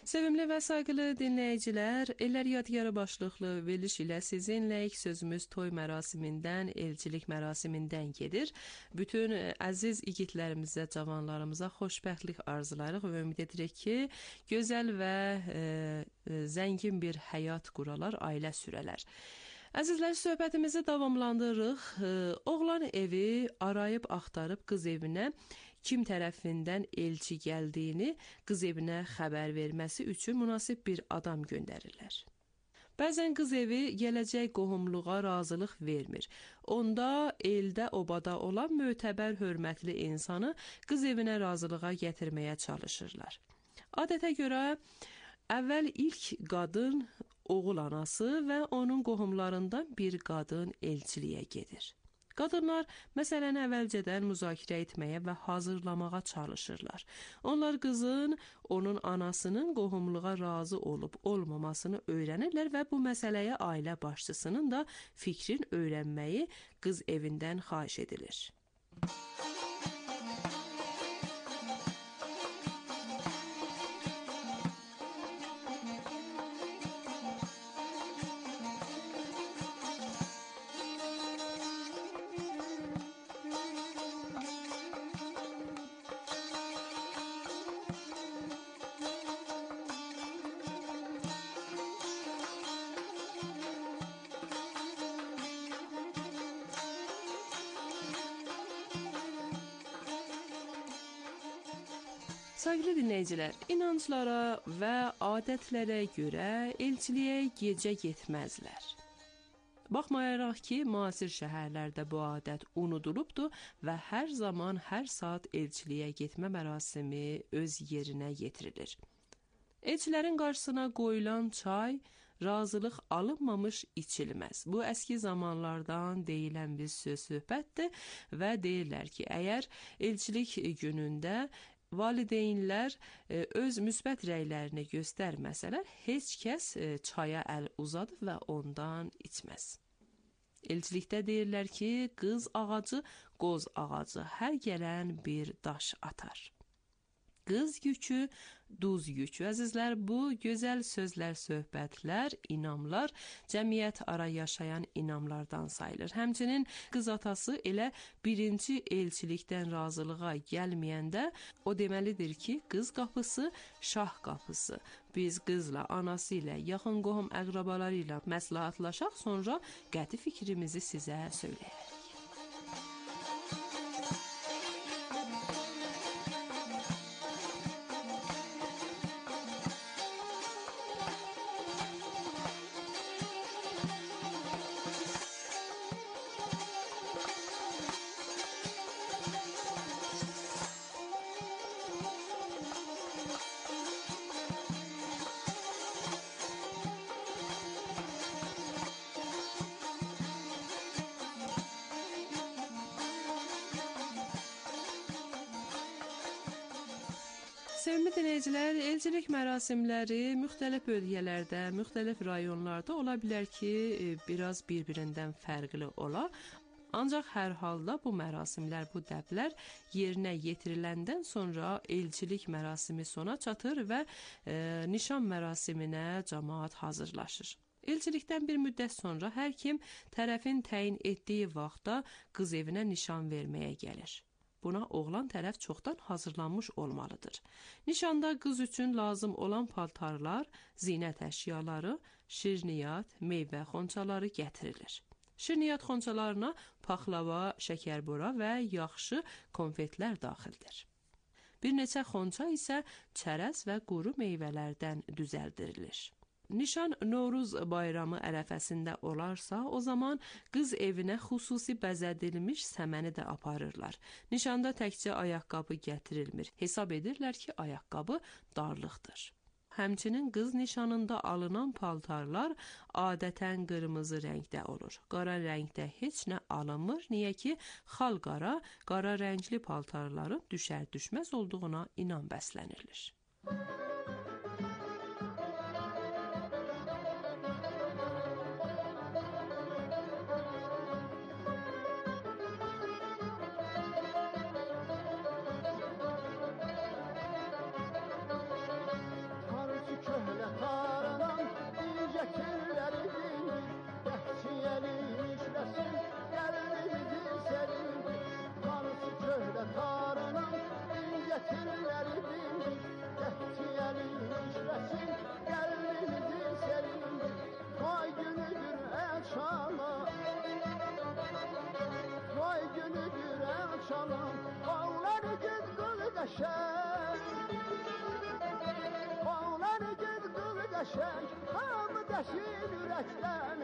Sevimli və sayğılı dinləyicilər, Ellər Yadigarı başlıqlı veriliş ilə sizinləyik. Sözümüz toy mərasimindən, elçilik mərasimindən gedir. Bütün əziz igidlərimizə, cavanlarımıza xoşbəxtlik arzularıq və ümid edirik ki, gözəl və zəngin bir həyat quralar, ailə sürələr. Əzizlər, söhbətimizi davamlandırırıq. Oğlan evi arayıb axtarıb qız evinə kim tərəfindən elçi gəldiyini qız evinə xəbər verməsi üçün münasib bir adam göndərirlər. Bəzən qız evi gələcək qohumluğa razılıq vermir. Onda eldə obada olan mötəbər hörmətli insanı qız evinə razılığa gətirməyə çalışırlar. Adətə görə əvvəl ilk qadın oğul anası və onun qohumlarından bir qadın elçiliyə gedir. Qadınlar məsələni əvvəlcədən müzakirə etməyə və hazırlamağa çalışırlar. Onlar qızın, onun anasının qohumluğa razı olub olmamasını öyrənirlər və bu məsələyə ailə başçısının da fikrin öyrənməyi qız evindən xahiş edilir. Sevgili dinləyicilər, inanclara və adətlərə görə elçiliyə gecə getməzlər. Baxmayaraq ki, müasir şəhərlərdə bu adət unudulubdur və hər zaman, hər saat elçiliyə getmə mərasimi öz yerinə yetirilir. Elçilərin qarşısına qoyulan çay razılıq alınmamış içilməz. Bu əski zamanlardan deyilən bir söz-söhbətdir və deyirlər ki, əgər elçilik günündə valideynlər öz müsbət rəylərini göstərməsələr, heç kəs çaya əl uzadıb və ondan içməz. Elçilikdə deyirlər ki, qız ağacı, qoz ağacı hər gələn bir daş atar. Qız yükü, duz yükü. Əzizlər, bu gözəl sözlər, söhbətlər, inamlar cəmiyyət ara yaşayan inamlardan sayılır. Həmçinin qız atası elə birinci elçilikdən razılığa gəlməyəndə o deməlidir ki, qız qapısı şah qapısı. Biz qızla, anası ilə, yaxın qohum əqrabaları ilə məsləhətlaşaq, sonra qəti fikrimizi sizə söyləyək. Sevimli dinləyicilər, elçilik mərasimləri müxtəlif bölgələrdə, müxtəlif rayonlarda ola bilər ki, biraz bir-birindən fərqli ola. Ancaq hər halda bu mərasimlər, bu dəblər yerinə yetiriləndən sonra elçilik mərasimi sona çatır və nişan mərasiminə cəmaət hazırlaşır. Elçilikdən bir müddət sonra hər kim tərəfin təyin etdiyi vaxtda qız evinə nişan verməyə gəlir. Buna oğlan tərəf çoxdan hazırlanmış olmalıdır. Nişanda qız üçün lazım olan paltarlar, zinət əşyaları, şirniyyat, meyvə xonçaları gətirilir. Şirniyyat xonçalarına paxlava, şəkərbura və yaxşı konfetlər daxildir. Bir neçə xonça isə çərəz və quru meyvələrdən düzəldirilir. Nişan Novruz bayramı ərəfəsində olarsa, o zaman qız evinə xüsusi bəzədilmiş səməni də aparırlar. Nişanda təkcə ayaqqabı gətirilmir. Hesab edirlər ki, ayaqqabı darlıqdır. Həmçinin qız nişanında alınan paltarlar adətən qırmızı rəngdə olur. Qara rəngdə heç nə alınmır. Niyə ki, xal qara rəngli paltarların düşər-düşməz olduğuna inan bəslənilir. qəşəng Bağları gül qıl qəşəng Hamı dəşin ürəkdən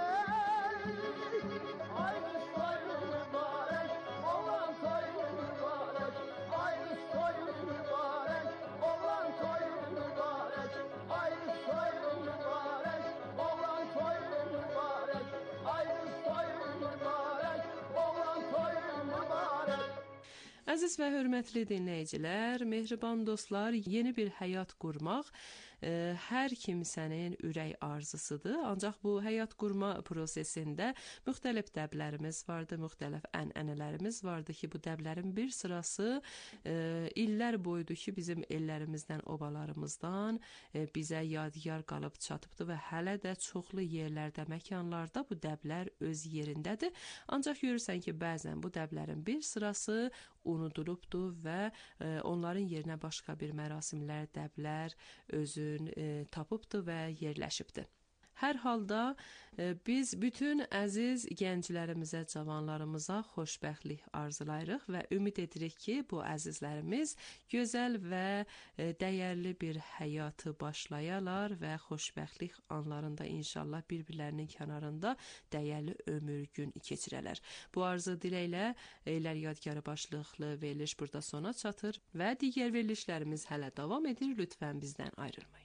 Ayrı soyun mübarək Olan soyun mübarək Ayrı soyun mübarək Olan soyun mübarək Ayrı soyun mübarək Olan soyun mübarək Ayrı soyun mübarək Olan soyun mübarək Əziz və hörmətli dinləyicilər, mehriban dostlar, yeni bir həyat qurmaq hər kimsənin ürək arzusudur. Ancaq bu həyat qurma prosesində müxtəlif dəblərimiz vardı, müxtəlif ənənələrimiz vardı ki, bu dəblərin bir sırası illər boyudur ki, bizim ellərimizdən, obalarımızdan bizə yadigar qalıb çatıbdı və hələ də çoxlu yerlərdə, məkanlarda bu dəblər öz yerindədir. Ancaq görürsən ki, bəzən bu dəblərin bir sırası unudulubdur və onların yerinə başqa bir mərasimlər, dəblər özün tapıbdır və yerləşibdir. Hər halda biz bütün əziz gənclərimizə, cavanlarımıza xoşbəxtlik arzulayırıq və ümid edirik ki, bu əzizlərimiz gözəl və dəyərli bir həyatı başlayalar və xoşbəxtlik anlarında inşallah bir-birlərinin kənarında dəyərli ömür gün keçirələr. Bu arzu diləklə Ellər Yadgarı başlıqlı veriliş burada sona çatır və digər verilişlərimiz hələ davam edir. Lütfən bizdən ayrılmayın.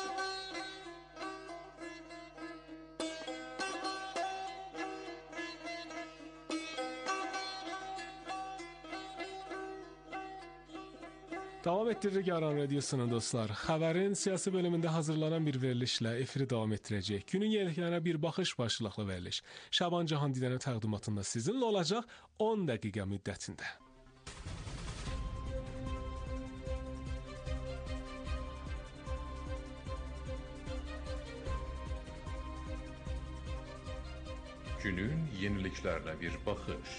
Davam etdiririk Aran Radiosunun dostlar. Xəbərin siyasi bölümündə hazırlanan bir verilişlə efiri davam etdirəcək. Günün yeniliklərinə bir baxış başlıqlı veriliş. Şaban Cahandidənin təqdimatında sizinlə olacaq 10 dəqiqə müddətində. Günün yeniliklərinə bir baxış.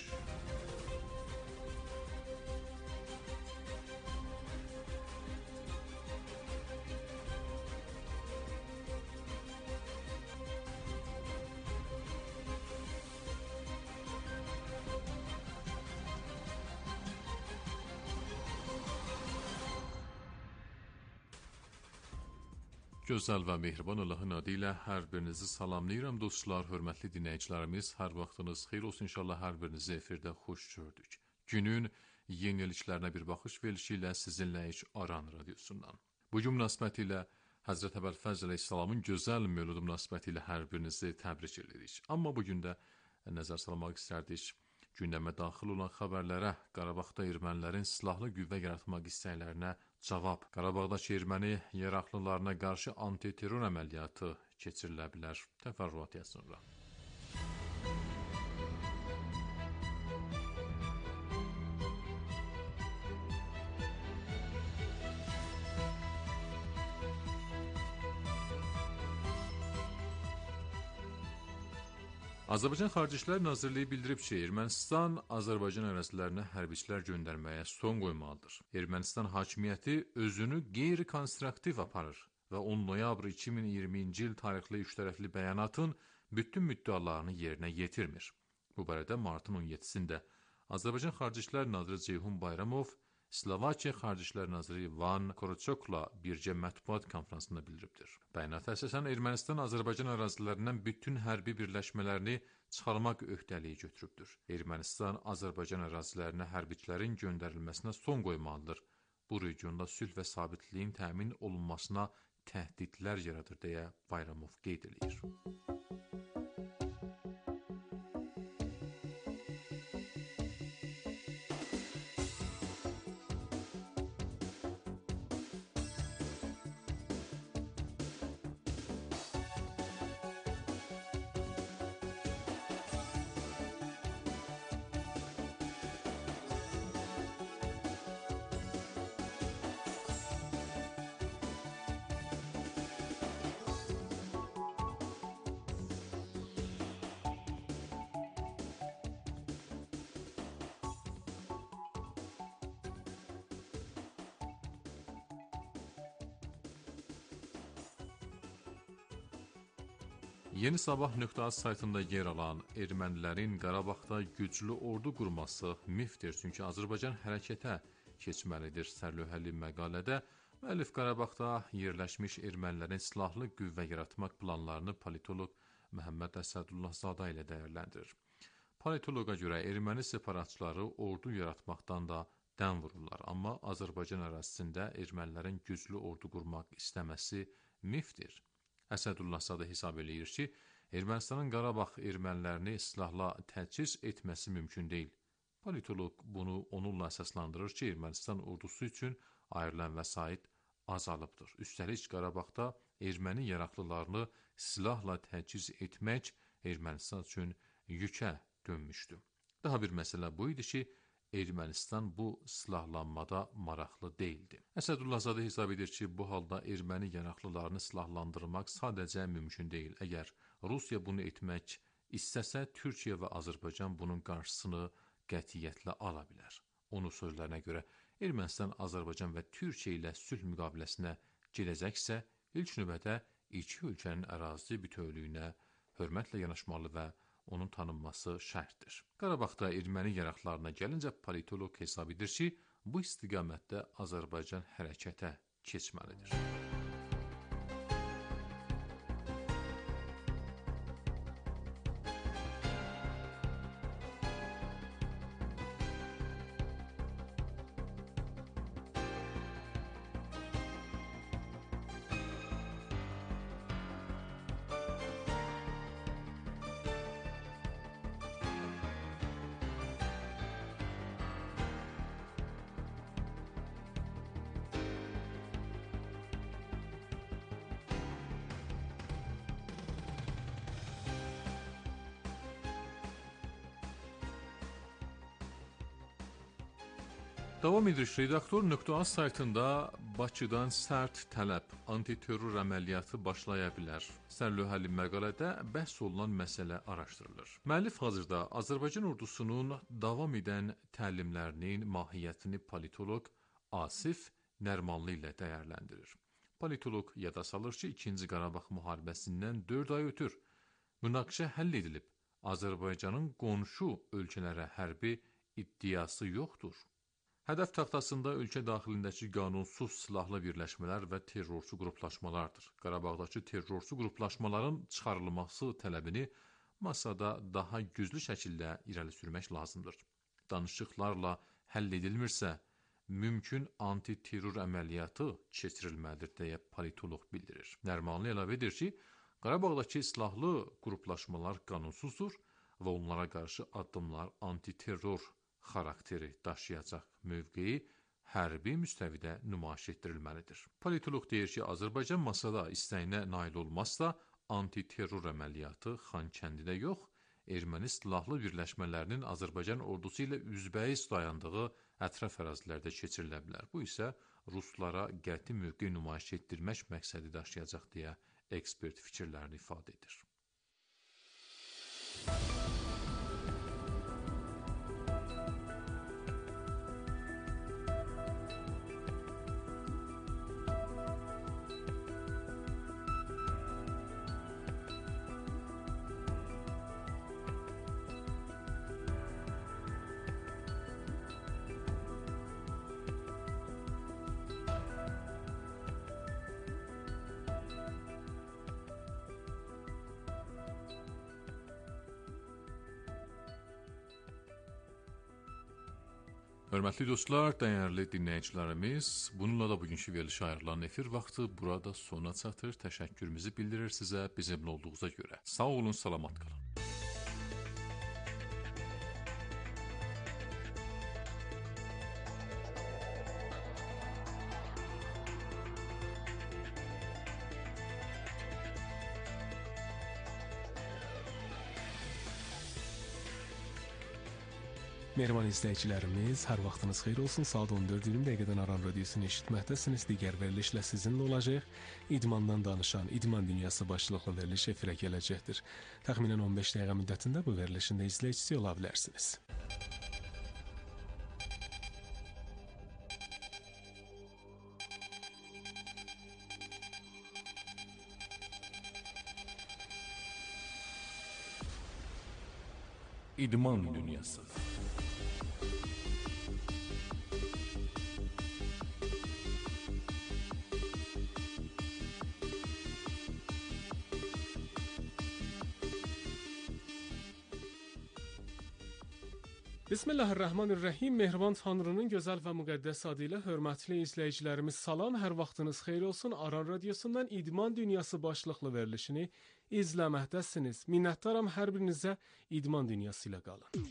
Gözəl və mehriban Allahın adı ilə hər birinizi salamlayıram dostlar, hörmətli dinləyicilərimiz. Hər vaxtınız xeyir olsun inşallah, hər birinizi efirdə xoş gördük. Günün yeniliklərinə bir baxış verilişi ilə sizinləyik Aran Radiosundan. Bu gün münasibətilə Həzrət Əbəlfəzl əleyhissalamın gözəl mövludu münasibətilə hər birinizi təbrik edirik. Amma bu gün də nəzər salmaq istərdik gündəmə daxil olan xəbərlərə, Qarabağda ermənilərin silahlı qüvvə yaratmaq istəklərinə cavab, Qarabağdakı erməni yeraqlılarına qarşı antiterror əməliyyatı keçirilə bilər. Təfərrüat sonra. Azərbaycan Xarici İşlər Nazirliyi bildirib ki, Ermənistan Azərbaycan ərazilərinə hərbiçilər göndərməyə son qoymalıdır. Ermənistan hakimiyyəti özünü qeyri-konstruktiv aparır və 10 noyabr 2020-ci il tarixli üçtərəfli bəyanatın bütün müddəalarını yerinə yetirmir. Bu barədə martın 17-sində Azərbaycan Xarici İşlər Naziri Ceyhun Bayramov Slovakiya Xarici İşlər Naziri Van Koroçokla birgə mətbuat konfransında bildiribdir. Bəyanata əsasən Ermənistan Azərbaycan ərazilərindən bütün hərbi birləşmələrini çıxarmaq öhdəliyi götürübdür. Ermənistan Azərbaycan ərazilərinə hərbiçilərin göndərilməsinə son qoymalıdır. Bu regionda sülh və sabitliyin təmin olunmasına təhdidlər yaradır deyə Bayramov qeyd edir. Yeni Sabah.az saytında yer alan ermənilərin Qarabağda güclü ordu qurması mifdir, çünki Azərbaycan hərəkətə keçməlidir. Sərlövhəli məqalədə müəllif Qarabağda yerləşmiş ermənilərin silahlı qüvvə yaratmaq planlarını politoloq Məhəmməd Əsədullahzadə ilə dəyərləndirir. Politoloqa görə erməni separatçıları ordu yaratmaqdan da dən vururlar, amma Azərbaycan ərazisində ermənilərin güclü ordu qurmaq istəməsi mifdir. Əsədullahzadə hesab eləyir ki, Ermənistanın Qarabağ ermənilərini silahla təchiz etməsi mümkün deyil. Politoloq bunu onunla əsaslandırır ki, Ermənistan ordusu üçün ayrılan vəsait azalıbdır. Üstəlik Qarabağda erməni yaraqlılarını silahla təchiz etmək Ermənistan üçün yükə dönmüşdü. Daha bir məsələ bu idi ki, Ermənistan bu silahlanmada maraqlı deyildi. Əsədullahzadə hesab edir ki, bu halda erməni yanaqlılarını silahlandırmaq sadəcə mümkün deyil. Əgər Rusiya bunu etmək istəsə, Türkiyə və Azərbaycan bunun qarşısını qətiyyətlə ala bilər. Onun sözlərinə görə, Ermənistan, Azərbaycan və Türkiyə ilə sülh müqaviləsinə gedəcəksə, ilk növbədə iki ölkənin ərazi bütövlüyünə hörmətlə yanaşmalı və onun tanınması şərtdir. Qarabağda erməni yaraqlarına gəlincə, politoloq hesab edir ki, bu istiqamətdə Azərbaycan hərəkətə keçməlidir. Davam edirik. Redaktor.az saytında Bakıdan sərt tələb, antiterror əməliyyatı başlaya bilər. Sərlövhəli məqalədə bəhs olunan məsələ araşdırılır. Müəllif hazırda Azərbaycan ordusunun davam edən təlimlərinin mahiyyətini politoloq Asif Nərmanlı ilə dəyərləndirir. Politoloq yada salır ki, 2-ci Qarabağ müharibəsindən 4 ay ötür. Münaqişə həll edilib. Azərbaycanın qonşu ölkələrə hərbi iddiası yoxdur. Hədəf taxtasında ölkə daxilindəki qanunsuz silahlı birləşmələr və terrorçu qruplaşmalardır. Qarabağdakı terrorçu qruplaşmaların çıxarılması tələbini masada daha güclü şəkildə irəli sürmək lazımdır. Danışıqlarla həll edilmirsə, mümkün antiterror əməliyyatı keçirilməlidir, deyə politoloq bildirir. Nərmanlı əlavə edir ki, Qarabağdakı silahlı qruplaşmalar qanunsuzdur və onlara qarşı addımlar antiterror xarakteri daşıyacaq mövqeyi hərbi müstəvidə nümayiş etdirilməlidir. Politoloq deyir ki, Azərbaycan masada istəyinə nail olmazsa, antiterror əməliyyatı Xankəndidə yox, erməni silahlı birləşmələrinin Azərbaycan ordusu ilə üzbəyiz dayandığı ətraf ərazilərdə keçirilə bilər. Bu isə ruslara qəti mövqe nümayiş etdirmək məqsədi daşıyacaq deyə ekspert fikirlərini ifadə edir. Hörmətli dostlar, dəyərli dinləyicilərimiz, bununla da bugünkü verilişə ayrılan efir vaxtı burada sona çatır. Təşəkkürümüzü bildirir sizə bizimlə olduğunuza görə. Sağ olun, salamat qalın. Mehriban izləyicilərimiz, hər vaxtınız xeyir olsun. Saat 14:20 dəqiqədən Aran Radiosunu eşitməkdəsiniz. Digər verilişlə sizinlə olacaq. İdmandan danışan İdman Dünyası başlıqlı veriliş efirə gələcəkdir. Təxminən 15 dəqiqə müddətində bu verilişin də izləyicisi ola bilərsiniz. İdman Dünyası. Bismillahirrahmanirrahim. Mehriban Tanrının gözəl və müqəddəs adı ilə hörmətli izləyicilərimiz salam, hər vaxtınız xeyir olsun. Aran Radiosundan İdman Dünyası başlıqlı verilişini izləməkdəsiniz. Minnətdaram hər birinizə. İdman Dünyası ilə qalın.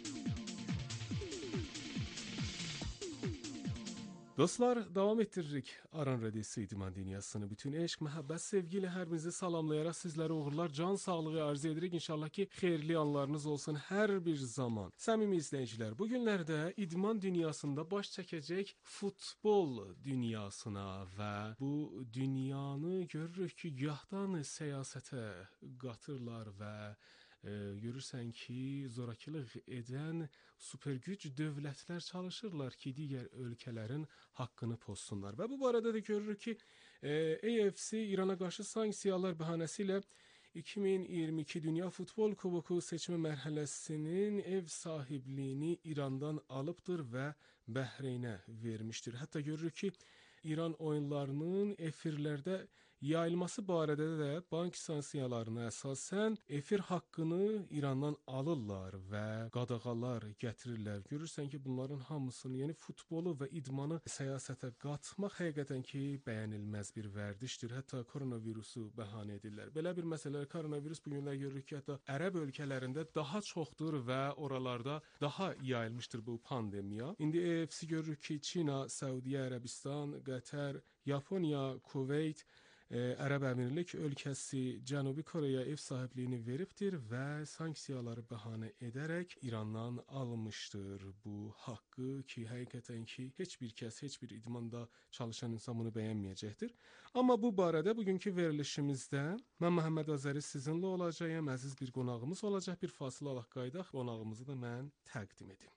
Dostlar, davam ettiririk Aran Radiosu İdman Dünyasını. Bütün eşq, məhəbbət, sevgi ilə hər birinizi salamlayaraq sizlərə uğurlar, can sağlığı arzu edirik. İnşallah ki, xeyirli anlarınız olsun hər bir zaman. Səmimi izləyicilər, bu günlərdə İdman Dünyasında baş çəkəcək futbol dünyasına və bu dünyanı görürük ki, gahdan siyasətə qatırlar və görürsən ki, zorakılıq edən supergüc dövlətlər çalışırlar ki, digər ölkələrin haqqını pozsunlar. Və bu barədə də görürük ki, AFC İrana qarşı sanksiyalar bəhanəsilə 2022 Dünya Futbol Kuboku seçmə mərhələsinin ev sahibliyini İrandan alıbdır və Bəhreynə vermişdir. Hətta görürük ki, İran oyunlarının efirlərdə yayılması barədə də bank sanksiyalarına əsasən efir haqqını İrandan alırlar və qadağalar gətirirlər. Görürsən ki, bunların hamısını, yəni futbolu və idmanı siyasətə qatmaq həqiqətən ki, bəyənilməz bir vərdişdir. Hətta koronavirusu bəhanə edirlər. Belə bir məsələ, koronavirus bu günlər görürük ki, hətta ərəb ölkələrində daha çoxdur və oralarda daha yayılmışdır bu pandemiya. İndi AFC görürük ki, Çina, Səudiyyə Ərəbistan, Qətər, Yaponiya, Kuveyt, Ərəb Əmirlik ölkəsi Cənubi Koreya ev sahibliyini veribdir və sanksiyaları bəhanə edərək İrandan almışdır bu haqqı ki, həqiqətən ki, heç bir kəs, heç bir idmanda çalışan insan bunu bəyənməyəcəkdir. Amma bu barədə bugünkü verilişimizdə mən Məhəmməd Azəri sizinlə olacağım, əziz bir qonağımız olacaq, bir fasilə alaq qaydaq, qonağımızı da mən təqdim edim.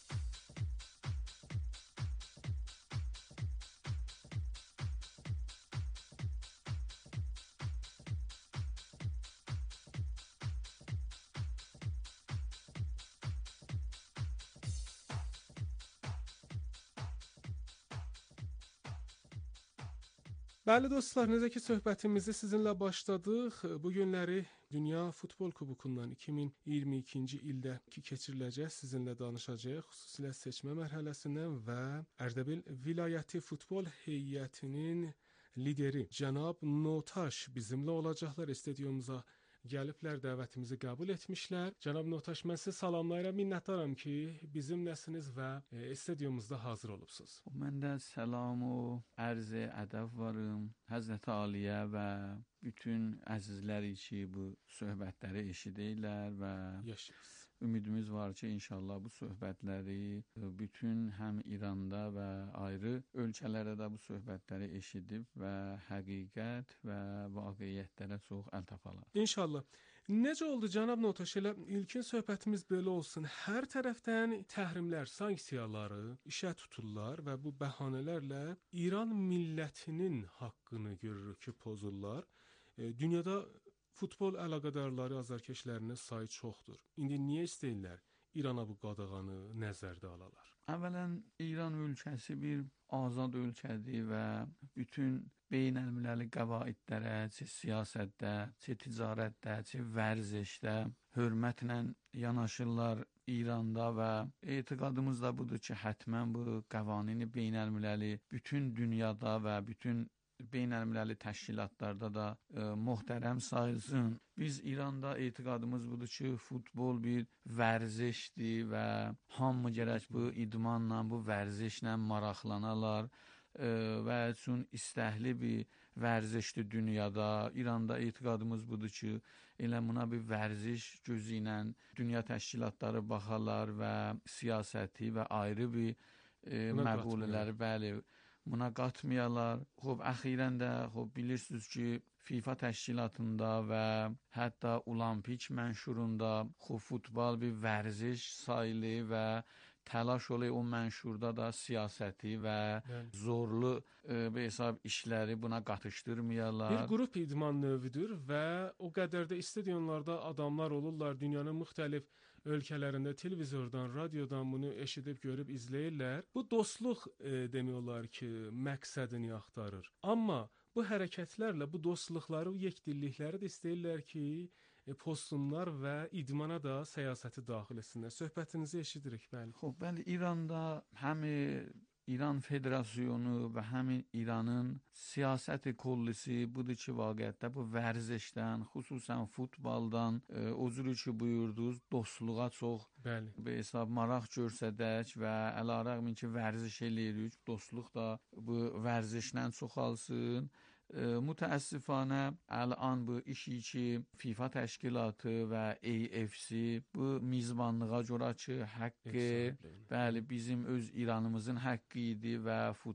Bəli dostlar, necə ki söhbətimizi sizinlə başladıq. Bu günləri Dünya Futbol Kubokundan 2022-ci ildə ki keçiriləcək sizinlə danışacağıq. Xüsusilə seçmə mərhələsindən və Ərdəbil vilayəti futbol heyətinin lideri cənab Notaş bizimlə olacaqlar. Stadionumuza gəliblər, dəvətimizi qəbul etmişlər. Cənab Notaş, mən sizi salamlayıram, minnətdaram ki, bizimləsiniz və stadionumuzda hazır olubsunuz. Mən də salam və ərz ədəb varım Həzrət Aliyə və bütün əzizləri ki, bu söhbətləri eşidirlər və yaşayırız. Ümidimiz var ki, inşallah bu söhbətləri bütün həm İranda və ayrı ölkələrdə də bu söhbətləri eşidib və həqiqət və vaqiəətlərə çox əl taparlar. İnşallah. Necə oldu cənab Notaş? Elə ilkin söhbətimiz belə olsun. Hər tərəfdən təhrimlər, sanksiyaları işə tuturlar və bu bəhanələrlə İran millətinin haqqını görürük ki, pozurlar. Dünyada futbol əlaqədarları, azarkeşlərinin sayı çoxdur. İndi niyə istəyirlər İrana bu qadağanı nəzərdə alalar? Əvvələn İran ölkəsi bir azad ölkədir və bütün beynəlmiləli qəvaidlərə, siyasətdə, ticarətdə, vərzişdə hörmətlə yanaşırlar İranda və etiqadımız da budur ki, həttəmən bu qəvanini beynəlmiləli bütün dünyada və bütün beynəlmiləli təşkilatlarda da möhtərəm sayılsın. Biz İranda etiqadımız budur ki, futbol bir vərzişdir və hamı gərək bu idmanla, bu vərzişlə maraqlanalar və üçün istəkli bir vərzişdir dünyada. İranda etiqadımız budur ki, elə buna bir vərziş gözü ilə dünya təşkilatları baxarlar və siyasəti və ayrı bir məqulələri bəli buna qatmayalar. Əxirən də bilirsiniz ki, FIFA təşkilatında və hətta Olimpik mənşurunda futbol bir vərziş sayılır və təlaş oluyor o mənşurda da siyasəti və zorlu hesab işləri buna qatışdırmayalar. Bir qrup idman növüdür və o qədər də stadionlarda adamlar olurlar, dünyanın müxtəlif ölkələrində televizordan, radiodan bunu eşidib, görüb izləyirlər. Bu dostluq demək olar ki, məqsədini axtarır. Amma bu hərəkətlərlə bu dostluqları, yekdillikləri də istəyirlər ki, pozsunlar və idmana da siyasəti daxil etsinlər. Söhbətinizi eşidirik, bəli. خب bəli, İranda həm İran Federasiyonu və həmin İranın siyasət kollisi budur ki, vaqiətdə bu vərzişdən, xüsusən futboldan, o cür ki buyurdunuz, dostluğa çox Bəli. hesab maraq göstərdək və əlavə ki, vərziş eləyirik, dostluq da bu vərzişlə çoxalsın. متاسفانه الان bu işi ki FIFA təşkilatı və AFC bu mizbanlığa görə ki, haqqı bəli bizim öz İranımızın haqqı idi və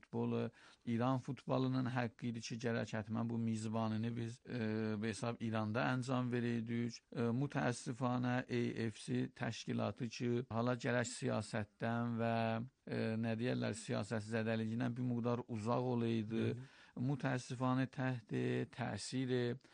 İran futbolunun haqqı idi ki, gərək həttəmən bu mizbanını biz hesab İranda əncam verəydik. Mütəəssifانه AFC təşkilatı ki, hala gərək siyasətdən və nə deyirlər, siyasət zədəliyindən bir miqdar uzaq olaydı. متاسفانه تحت تأثیر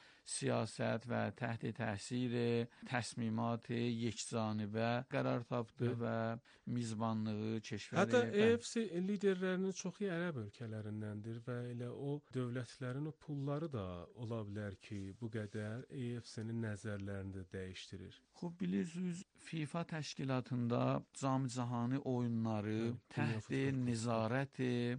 سیاست و تحت تأثیر تصمیمات یکجانبه قرار tapdı və mizbanlığı keşfəli. Hətta AFC liderlərinin çoxu ərəb ölkələrindəndir və elə o dövlətlərin o pulları da ola bilər ki, bu qədər AFC-nin nəzərlərini də dəyişdirir. خب bilirsiniz, FIFA təşkilatında cam-cahani oyunları تحت نظارت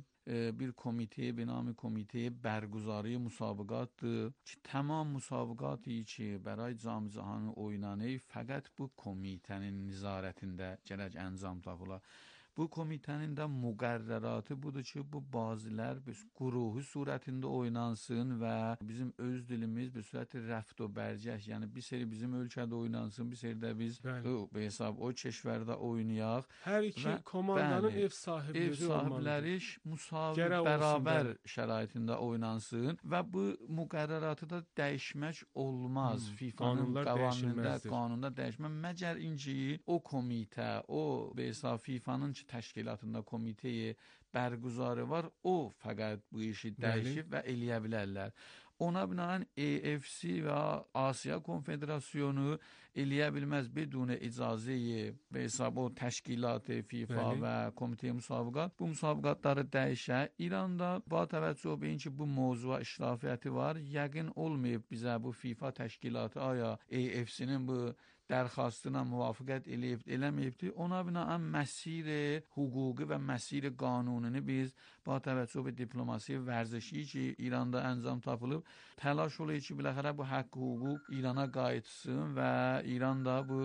bir komite به نام کمیته برگزاری مسابقاتdır ki, tamam مسابقاتی ki, برای جام جهانی oynanır fəqət bu komitənin nəzarətində gərək əncam tapıla. Bu komitənin də müqərrəratı budur ki, bu bazilər quruhu surətində oynansın və bizim öz dilimiz bir sürətli rəft və bərcəh, yəni bir seri bizim ölkədə oynansın, bir seri də biz hesab o keşvərdə oynayaq. Hər iki komandanın ev sahibləri müsavi bərabər şəraitində oynansın və bu müqərrəratı da dəyişmək olmaz. FIFA'nın qanununda dəyişmək məgər inci o komitə, o hesab FIFA'nın təşkilatında komiteyi bərguzarı var, o fəqət bu işi dəyişib və eləyə bilərlər. Ona binaən AFC və Asiya Konfederasyonu eləyə bilməz bedun icazəyi və hesab o təşkilatı FIFA və komitə müsabiqat bu müsabiqatları dəyişə. İranda ba təvəccüh beyin ki, bu mövzuya işrafiyyəti var. Yəqin olmayıb bizə bu FIFA təşkilatı aya AFC-nin bu dərxastına müvafiqət eləyib, eləməyibdir. Ona binaən məsir hüquqi və məsir qanununu biz ba təvəccüh be diplomasi vərzişi ki, İranda əncam tapılıb, təlaş olayı ki, biləxərə bu haqq hüquq İrana qayıtsın və İran da bu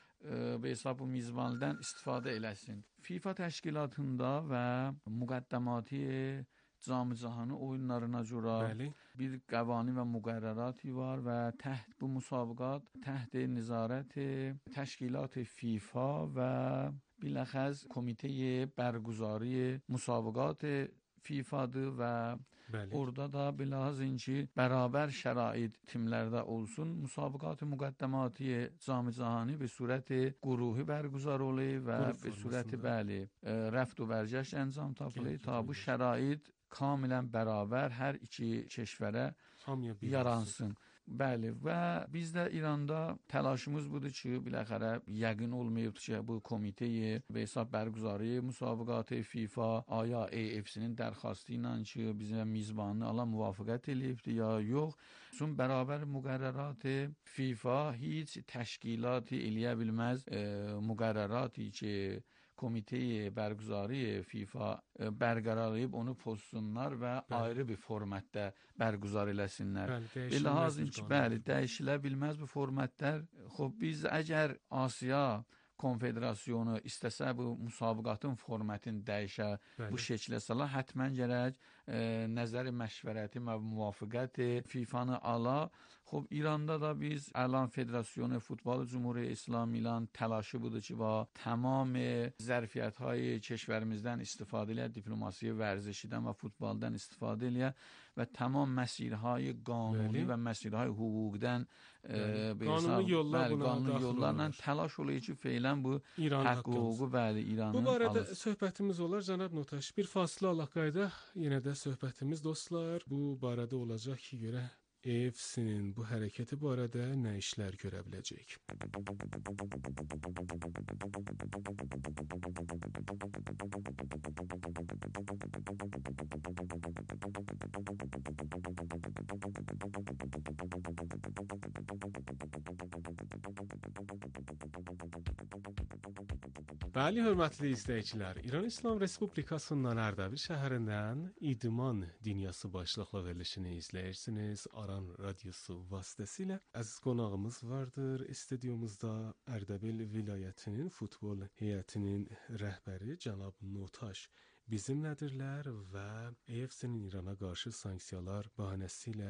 hesab bu mizbanlıdan istifadə eləsin. FIFA təşkilatında və müqəddəmatı cam-cahani oyunlarına görə bir qəvani və müqərrəratı var və bu müsabiqat təhت nəzarət təşkilat FIFA və biləxəz komitə bərguzari müsabiqat FIFA'dır və orada da bilahazin ki, bərabər şərait timlərdə olsun, müsabiqat müqəddəmatı cam-cahani bir surəti quruhi bərguzar olayı və bir surəti bəli rəft və bərgəş əncam tapılayı ta bu şərait kamilən bərabər hər iki keşvərə yaransın. Bəli, və biz də İranda təlaşımız budur ki, biləxərə yəqin olmayıb ki, bu komitəyi və hesab bərguzarı müsabiqatı FIFA aya AFC-nin dərxastı ilə ki, bizə mizbanını ala müvafiqət eləyibdir ya yox. Son bərabər müqərrəratı FIFA heç təşkilatı eləyə bilməz müqərrəratı ki, komiteyi bərguzarı FIFA bərqərarlayıb onu pozsunlar və ayrı bir formatda bərguzar eləsinlər. Bilahazin ki, bəli, dəyişilə bilməz bu formatlar. Xob biz əgər Asiya Konfederasyonu istəsə bu müsabiqatın formatını dəyişə, bu şəklə sala, həttəmən gərək nəzəri məşvərəti və müvafiqəti FIFA-nı ala. Xob İranda da biz Əlan Federasyonu Futbol Cumhuriyyə İslamı ilə təlaşı budur ki, tamam zərfiyyətləri keşvərimizdən istifadə eləyə, diplomasi vərzişidən və futboldan istifadə eləyə və tamam məsirهای qanuni və məsirهای hüquqdan qanuni yollarla təlaş olayı ki, feylən bu haqq hüququ bəli İranın Bu barədə söhbətimiz olar, cənab Notaş. Bir fasilə alaq qayda, yenə də söhbətimiz dostlar bu barədə olacaq ki, görə AFC-nin bu hərəkəti barədə nə işlər görə biləcək? Bəli, hörmətli izləyicilər, İran İslam Respublikasının Ərdəbil şəhərindən İdman Dünyası başlıqlı verilişini izləyirsiniz. Aran radiosu vasitəsilə əziz qonağımız vardır. Studiyomuzda Ərdəbil vilayətinin futbol heyətinin rəhbəri cənab Notaş bizimlədirlər və AFC-nin İrana qarşı sanksiyalar bəhanəsilə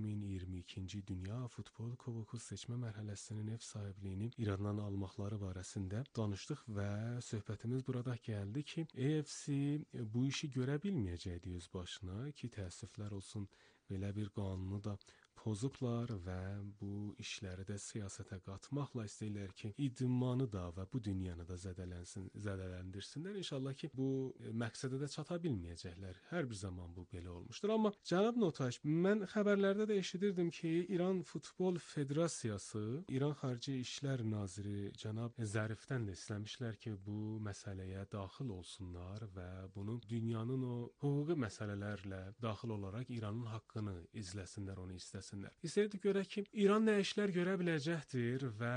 2022-ci Dünya Futbol Kuboku seçmə mərhələsinin ev sahibliyini İrandan almaqları barəsində danışdıq və söhbətimiz burada gəldi ki, AFC bu işi görə bilməyəcəkdi öz başına ki, təəssüflər olsun belə bir qanunu da pozublar və bu işləri də siyasətə qatmaqla istəyirlər ki, idmanı da və bu dünyanı da zədələndirsinlər. İnşallah ki, bu məqsədə də çata bilməyəcəklər. Hər bir zaman bu belə olmuşdur. Amma cənab Notaş, mən xəbərlərdə də eşidirdim ki, İran Futbol Federasiyası, İran Xarici İşlər Naziri cənab Zərifdən də istəmişlər ki, bu məsələyə daxil olsunlar və bunu dünyanın o hüquqi məsələlərlə daxil olaraq İranın haqqını izləsinlər, onu istəsinlər. İstəyirdik görək ki, İran nə işlər görə biləcəkdir və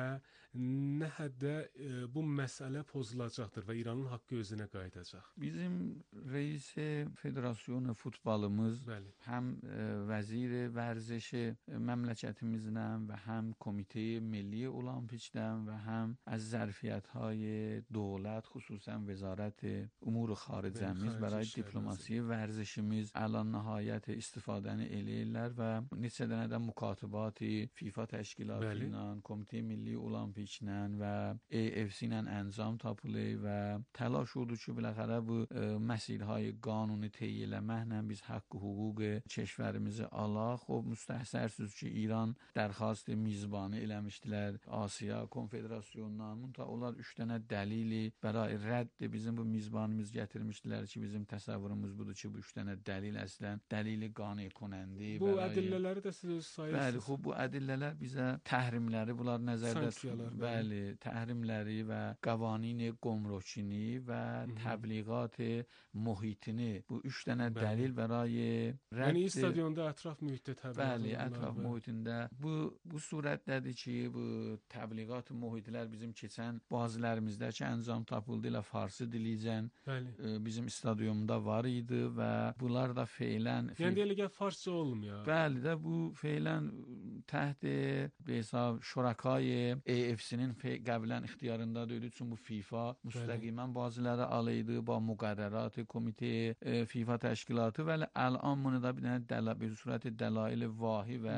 nə həddə bu məsələ pozulacaqdır və İranın haqqı özünə qayıdacaq. Bizim reis federasyon futbolumuz Bəli. həm vəzir vərzişi məmləkətimizdən və həm komitə milli olimpikdən və həm az zərfiyyətهای dövlət, xüsusən vəzarət umur xaricəmiz برای دیپلماسی ورزشimiz الان نهایت استفادəni eləyirlər və neçə dənə də mükatibaتی FIFA təşkilatı ilə, Komitə Milli Olimpiklə və AFC ilə əncam tapılır və təlaş oldu ki, biləxərə bu məsirهای qanuni təyin eləməklə biz haqq hüquq کشورimizi alaq. O müstəhsərsiniz ki, İran dərxast mizbanı eləmişdilər Asiya Konfederasyonundan. Müntə onlar 3 dənə dəlili bəray rədd bizim bu mizbanımız gətirmişdilər ki, bizim təsəvvürümüz budur ki, bu 3 dənə dəlil əslən dəlili qane konəndi. Bu ədillələri də siz sayırsınız. Bəli, xub bu ədillələr bizə təhrimləri bunlar nəzərdə tutur. Bəli, təhrimləri və qavanini qomroçini və təbliğat mühitini bu 3 dənə dəlil bəray rədd. Yəni stadionda ətraf mühitdə təbliğat. Bəli, ətraf mühitində bu surətdədir ki, bu təbliğat mühitlər bizim keçən bazılarımızdakı əncam tapıldı ilə farsı diliyəcən bizim stadionda var idi və bunlar da feylən yəni deyilə farsça olmuyor. Bəli də bu feylən təht hesab şurakay AFC-nin qəblən ixtiyarındadır. Üçün bu FIFA müstəqimən bazıları alıydı ba müqərrərat komitə FIFA təşkilatı və الان bunu da bir surət dəlail vahi və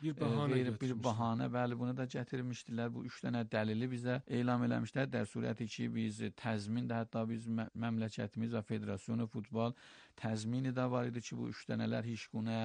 bir bəhanə bəli bunu da gətirmişdilər. Bu 3 dənə dəlili bizə elan eləmişlər. Dər surəti ki, biz təzmin də hətta biz məmləkətimiz və Federasyon futbol təzmini də var idi ki, bu 3 dənələr heç günə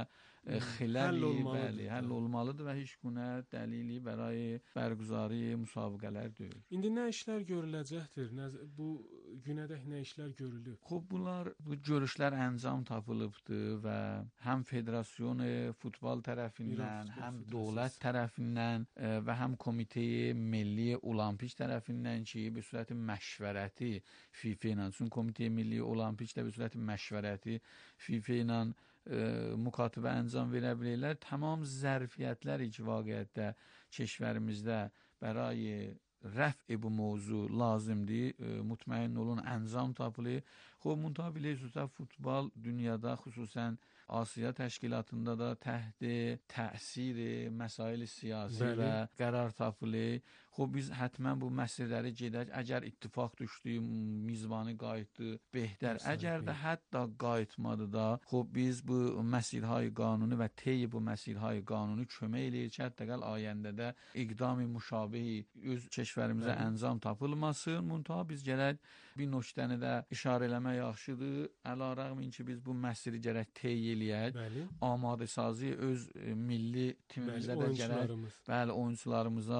xiləli həll olmalıdır və heç günə dəlili bəray bərgüzari müsabiqələr deyil. İndi nə işlər görüləcəkdir? Bu günədək nə işlər görülüb? Xub bunlar bu görüşlər əncam tapılıbdır və həm Federasyon futbol tərəfindən, həm dövlət tərəfindən və həm Komitə Milli Olimpik tərəfindən ki, bir surəti məşvərəti FIFA ilə, çünki Komitə Milli Olimpik də bir surəti məşvərəti FIFA ilə mükatibə əncam verə bilirlər. Tamam zərfiyyətlər ki, vaqiətdə keşvərimizdə bəray rəf bu mövzu lazımdır. Mutmain olun əncam tapılır. Xub müntəbilə futbol dünyada xüsusən Asiya təşkilatında da təht təsir məsail siyasi və qərar tapılır. Xub biz həttəmən bu məsələləri gedək. Əgər ittifaq düşdü, mizbanı qayıtdı, behtər. Əgər də hətta qayıtmadı da, xub biz bu məsirhay qanunu və tey bu məsirhay qanunu kömək eləyir ki, həttəqəl ayəndədə iqdam-ı müşabihi öz keşvərimizə əncam tapılmasın. Müntəha biz gərək bir nöqtəni də işarə eləmək yaxşıdır. Əlarəğmin ki, biz bu məsiri gərək tey eləyək. Amadə sazı öz milli timimizə də gərək, bəli, oyunçularımıza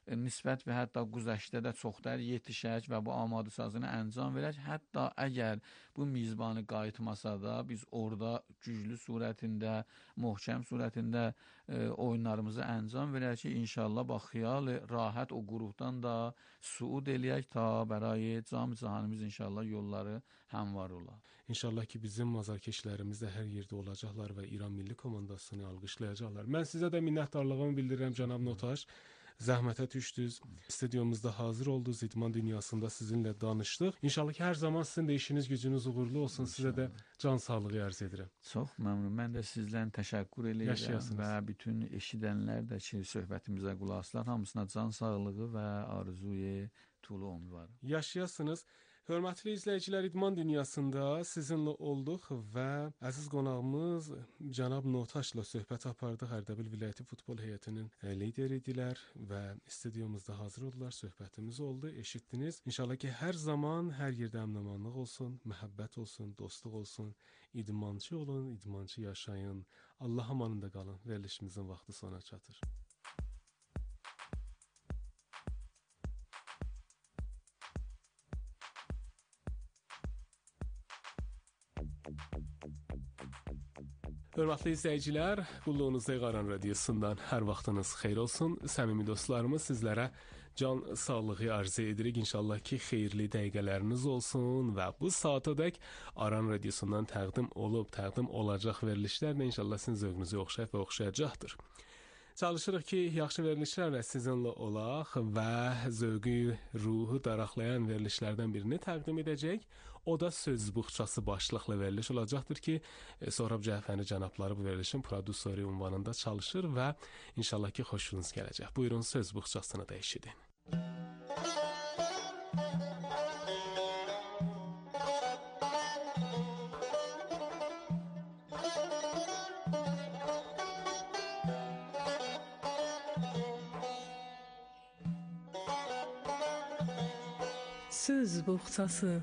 nisbət və hətta güzəştdə də çoxdur yetişək və bu amadısazını əncam verək. Hətta əgər bu mizbanı qayıtmasa da biz orada güclü surətində, möhkəm surətində oyunlarımızı əncam verək ki, inşallah bax xiyal rahat o qrupdan da suud eləyək ta bərای cam cahanımız inşallah yolları həmvar ola. İnşallah ki bizim mazarkeşlərimiz də hər yerdə olacaqlar və İran milli komandasını alqışlayacaqlar. Mən sizə də minnətdarlığımı bildirirəm cənab Notaş. Zəhmətə düşdünüz, stüdyomuzda hazır oldunuz, idman dünyasında sizinlə danışdıq. İnşallah ki hər zaman sizin də işiniz gücünüz uğurlu olsun. Sizə də can sağlığı arz edirəm. Çox məmnun. Mən də sizdən təşəkkür edirəm və bütün eşidənlər də ki söhbətimizə qulaq asdılar, hamısına can sağlığı və arzuyu tulu ömür var. Yaşayasınız. Hörmətli izləyicilər, idman dünyasında sizinlə olduq və əziz qonağımız cənab Notaşla söhbət apardıq. Ərdəbil vilayəti futbol heyətinin lideri idilər və stüdyomuzda hazır oldular. Söhbətimiz oldu, eşitdiniz. İnşallah ki hər zaman hər yerdə əmin-amanlıq olsun, məhəbbət olsun, dostluq olsun. İdmançı olun, idmançı yaşayın. Allah amanında qalın. Verilişimizin vaxtı sona çatır. Hörmətli izləyicilər, qulluğunuzda Aran Radiosundan hər vaxtınız xeyir olsun. Səmimi dostlarımız, sizlərə can sağlığı arzu edirik. İnşallah ki, xeyirli dəqiqələriniz olsun və bu saatədək Aran Radiosundan təqdim olacaq verilişlərlə inşallah sizin zövqünüzə oxşayıb və oxşayacaqdır. Çalışırıq ki, yaxşı verilişlərlə sizinlə olaq və zövqü, ruhu daraqlayan verilişlərdən birini təqdim edəcək. O da söz buxçası başlıqlı veriliş olacaqdır ki, Sohrab Cəfəri cənabları bu verilişin prodüseri ünvanında çalışır və inşallah ki, xoşunuz gələcək. Buyurun, söz buxçasını da eşidin. Söz buxçası.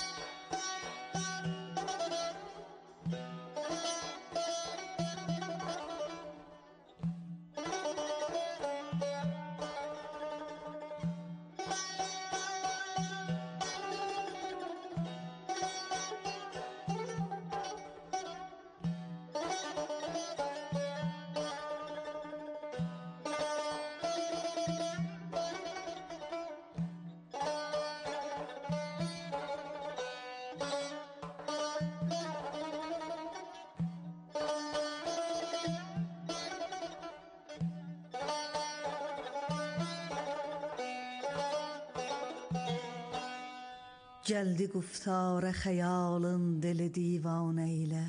geldi گفتار خیالın deli divane ile.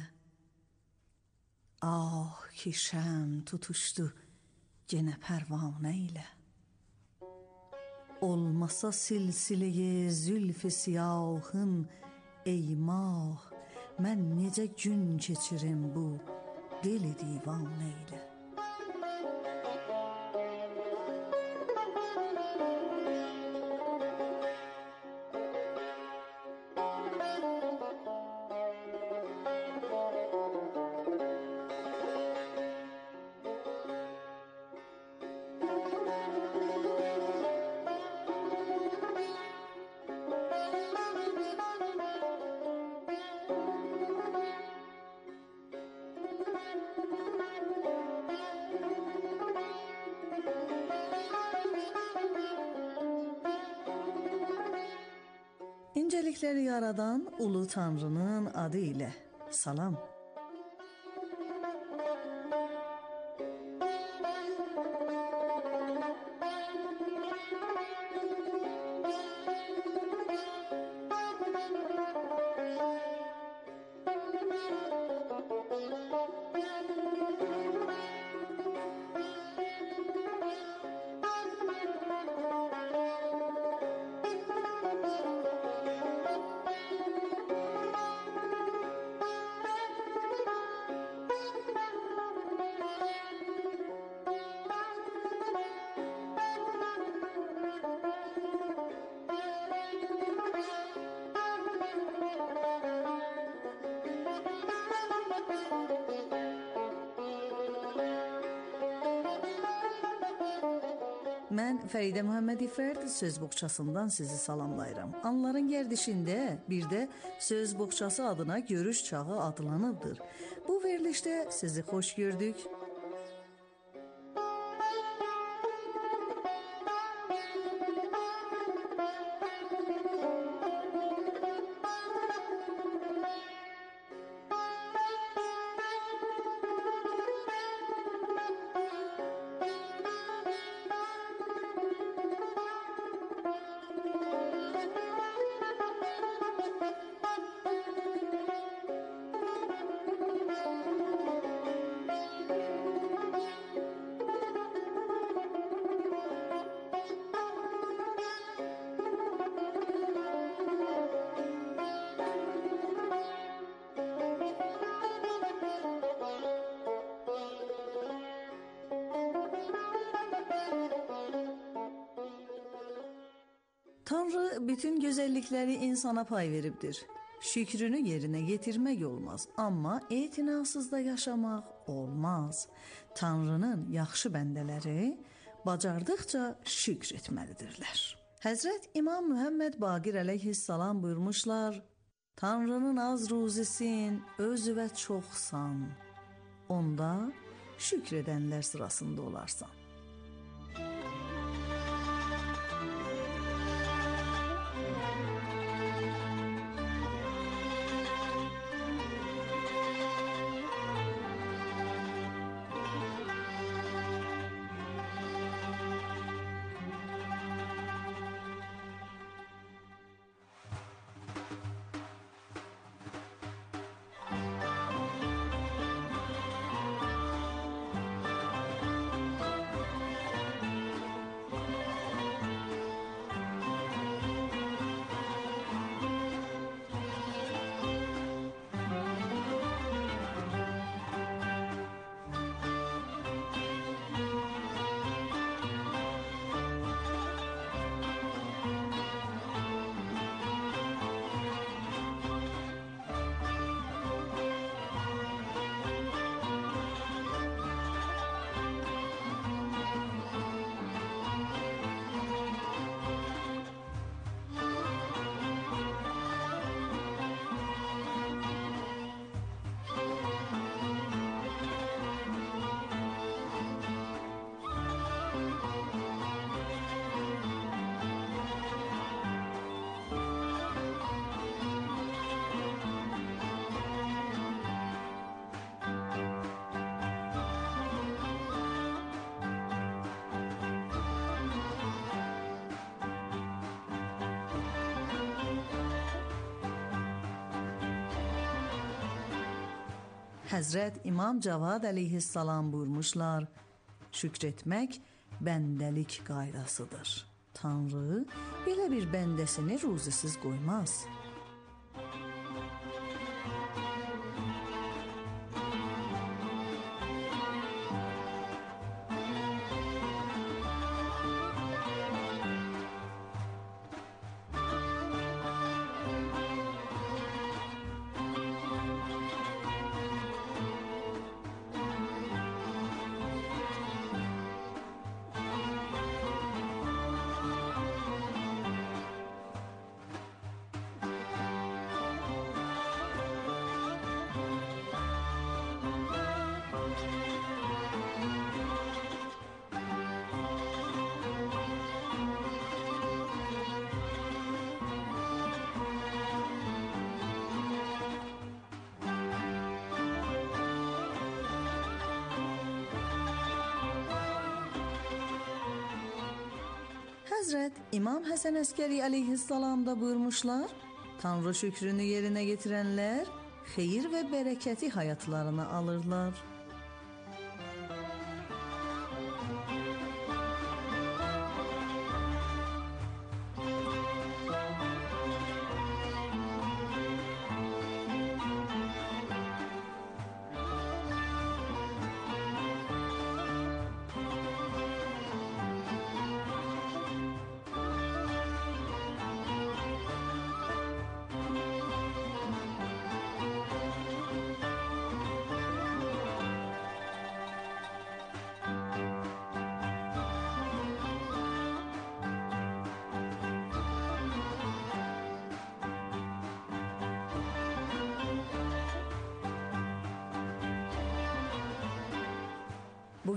Ah ki şem tutuştu gene pervane ile. Olmasa silsileye zülf-i siyahın ey mah, mən necə gün keçirim bu deli divane ile. İncelikleri yaradan Ulu Tanrı'nın adı ile salam. Mən Fəridə Muhammedifərd söz boğçasından sizi salamlayıram. Anların gərdişində bir də söz boğçası adına görüş çağı adlanıbdır. Bu verilişdə sizi xoş gördük. Tanrı bütün gözəllikləri insana pay veribdir. Şükrünü yerinə yetirmək olmaz, amma etinasız da yaşamaq olmaz. Tanrının yaxşı bəndələri bacardıqca şükr etməlidirlər. Həzrət İmam Muhammed Baqir əleyhissalam buyurmuşlar: Tanrının az ruzisin, özü və çoxsan. Onda şükr edənlər sırasında olarsan. Həzrət İmam Cavad əleyhissalam buyurmuşlar: Şükr etmək bəndəlik qaydasıdır. Tanrı belə bir bəndəsini ruzisiz qoymaz. Həzrət İmam Həsən Əskəri əleyhissalam da buyurmuşlar: Tanrı şükrünü yerinə yetirənlər xeyir və bərəkəti həyatlarına alırlar.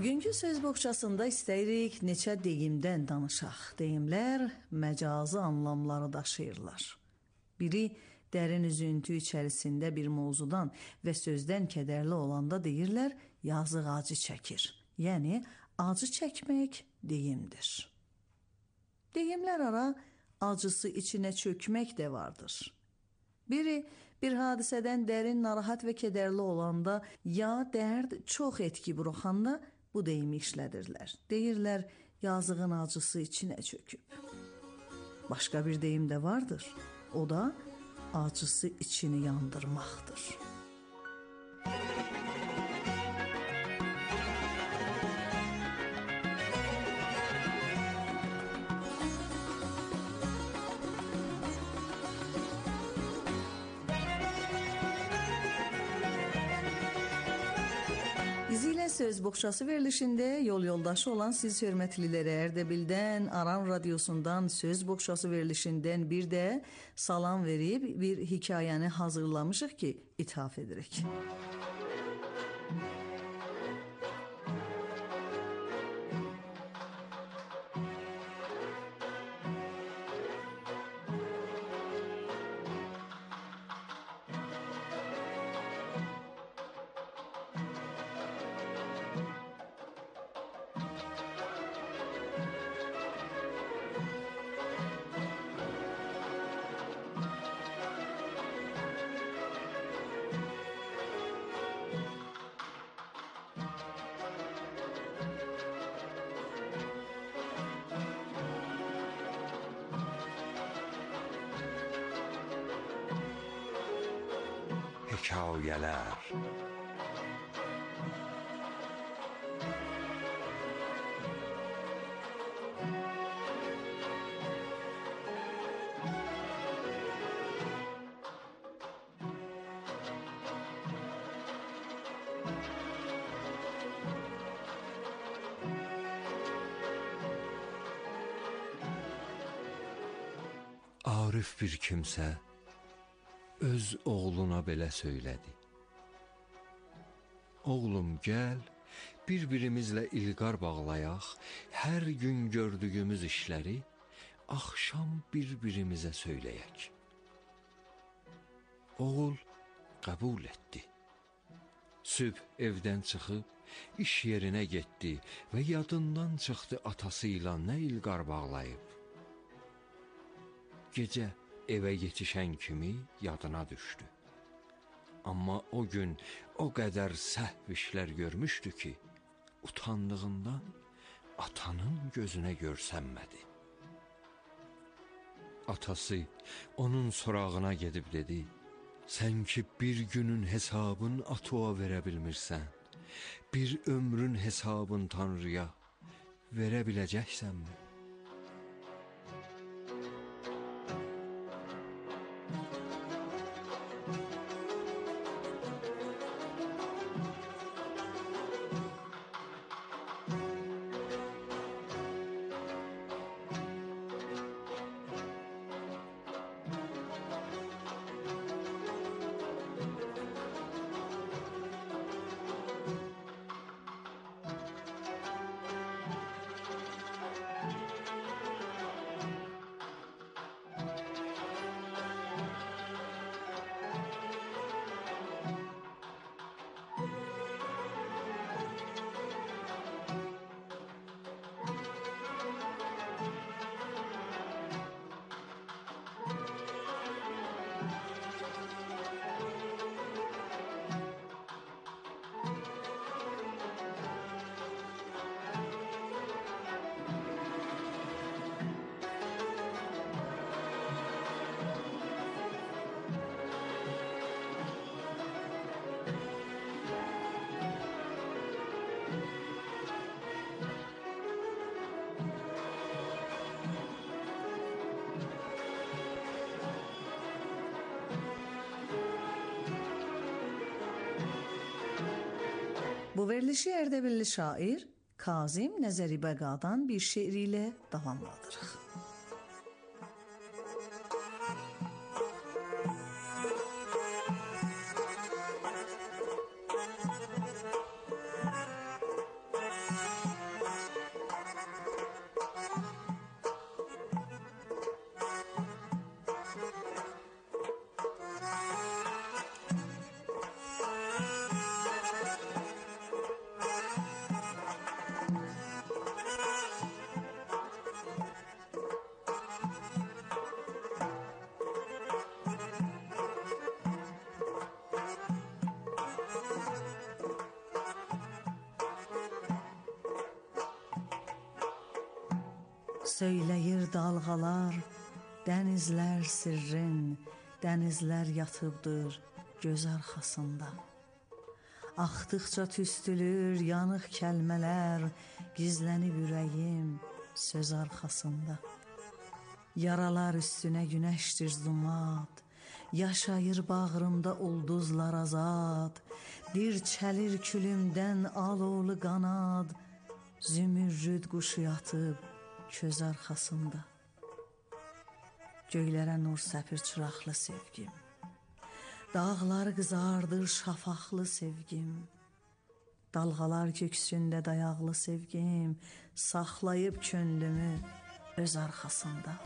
Bugünkü söz boğçasında istəyirik neçə deyimdən danışaq. Deyimlər məcazi anlamları daşıyırlar. Biri dərin üzüntü içərisində bir mövzudan və sözdən kədərli olanda deyirlər, yazıq acı çəkir. Yəni, acı çəkmək deyimdir. Deyimlər ara acısı içinə çökmək də vardır. Biri bir hadisədən dərin, narahat və kədərli olanda ya dərd çox etki buraxanda bu deyimi işlədirlər. Deyirlər, yazığın acısı içinə çöküb. Başqa bir deyim də vardır. O da acısı içini yandırmaqdır. Söz boğçası verilişində yol yoldaşı olan siz hörmətlilərə Ərdəbildən, Aran radiosundan söz boğçası verilişindən bir də salam verib bir hekayəni hazırlamışıq ki, ithaf edirik. Hekayələr. Arif bir kimsə öz oğluna belə söylədi. Oğlum, gəl, bir-birimizlə ilqar bağlayaq, hər gün gördüyümüz işləri axşam bir-birimizə söyləyək. Oğul qəbul etdi. Sübh evdən çıxıb, iş yerinə getdi və yadından çıxdı atası ilə nə ilqar bağlayıb. Gecə evə yetişən kimi yadına düşdü. Amma o gün o qədər səhv işlər görmüşdü ki, utandığından atanın gözünə görsənmədi. Atası onun sorağına gedib dedi, sən ki bir günün hesabını atoğa verə bilmirsən, bir ömrün hesabını Tanrıya verə biləcəksənmi? Bu verilişi Ərdəbilli şair Kazım Nəzəri Bəqadan bir şeir ilə davamladırıq. Söyləyir dalğalar, dənizlər sirrin, dənizlər yatıbdır göz arxasında. Axdıqca tüstülür yanıq kəlmələr, gizlənib ürəyim söz arxasında. Yaralar üstünə günəşdir zumad, yaşayır bağrımda ulduzlar azad. Dirçəlir külümdən alovlu qanad, zümrüd quşu yatıb köz arxasında. Göylərə nur səpir çıraqlı sevgim, dağlar qızardır şafaqlı sevgim. Dalğalar köksündə dayaqlı sevgim, saxlayıb könlümü öz arxasında.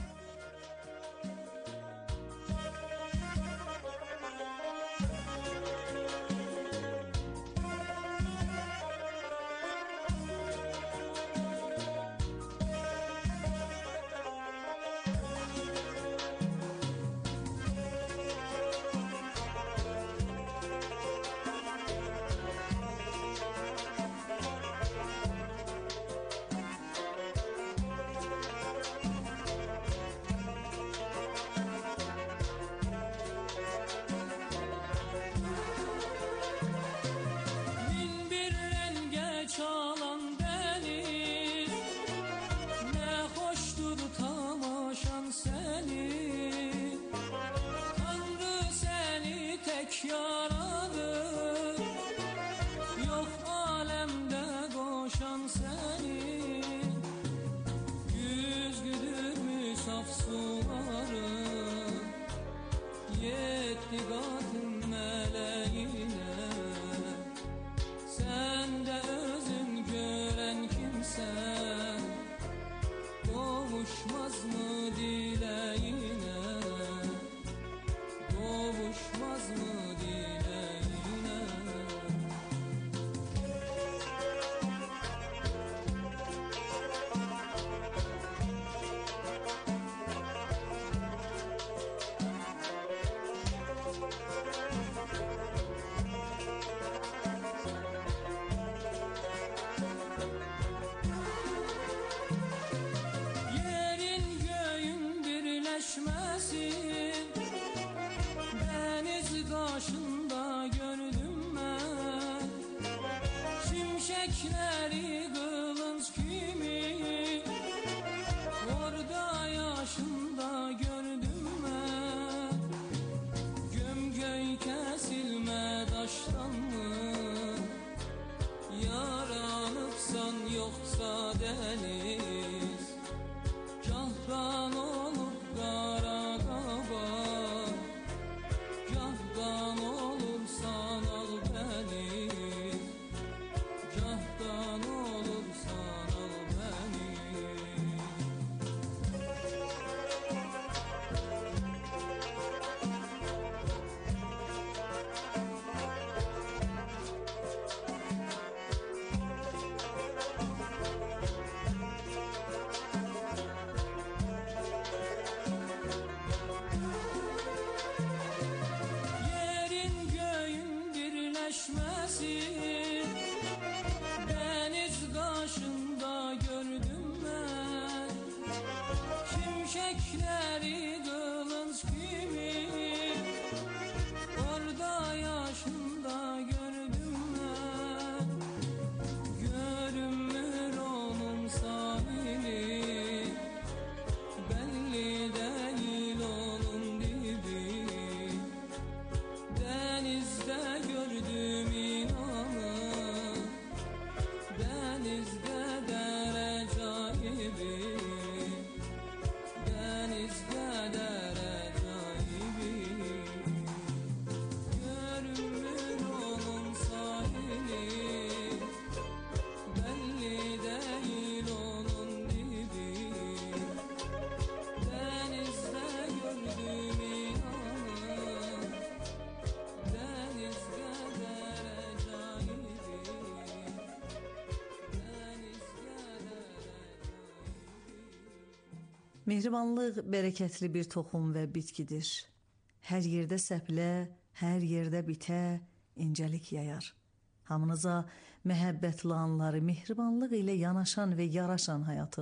Mehribanlıq bərəkətli bir toxum və bitkidir. Hər yerdə səplə, hər yerdə bitə, incəlik yayar. Hamınıza məhəbbətli anları, mehribanlıq ilə yanaşan və yaraşan həyatı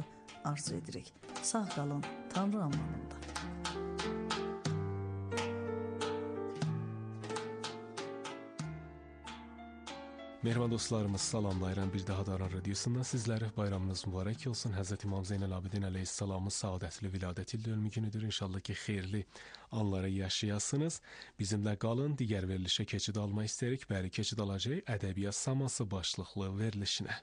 arzu edirik. Sağ qalın, Tanrı amanında. Mehriban dostlarımız, salamlayıram bir daha Aran radiosundan sizlərə. Bayramınız mübarək olsun. Həzrət İmam Zeynəl Abidin əleyhissalamın səadətli viladət il dönümü günüdür. İnşallah ki, xeyirli anları yaşayasınız. Bizimlə qalın. Digər verilişə keçid almaq istəyirik. Bəli, keçid alacaq Ədəbiyyat Saması başlıqlı verilişinə.